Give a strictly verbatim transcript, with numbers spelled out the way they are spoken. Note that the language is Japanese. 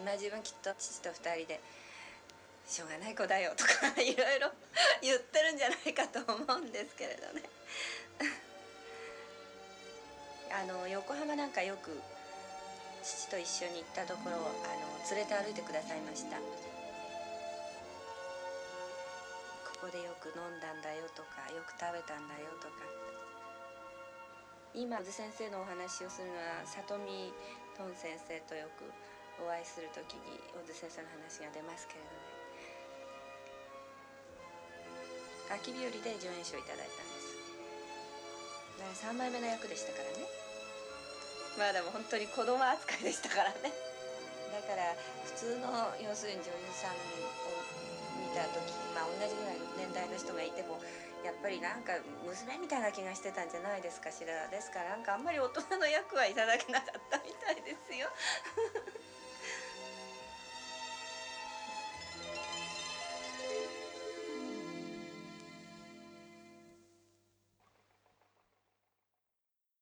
じ分きっと父とふたりでしょうがない子だよとかいろいろ言ってるんじゃないかと思うんですけれどねあの横浜なんかよく父と一緒に行ったところをあの連れて歩いてくださいました。ここでよく飲んだんだよとか、よく食べたんだよとか。今小津先生のお話をするのは里見トン先生とよくお会いするときに小津先生の話が出ますけれどね、秋日和で助演賞をいただいたんです。だからさんまいめの役でしたからね。まあでも本当に子供扱いでしたからね。だから普通の要するに女優さんを見た時、まあ同じぐらいの年代の人がいてもやっぱりなんか娘みたいな気がしてたんじゃないですかしら。ですからなんかあんまり大人の役はいただけなかったみたいですよ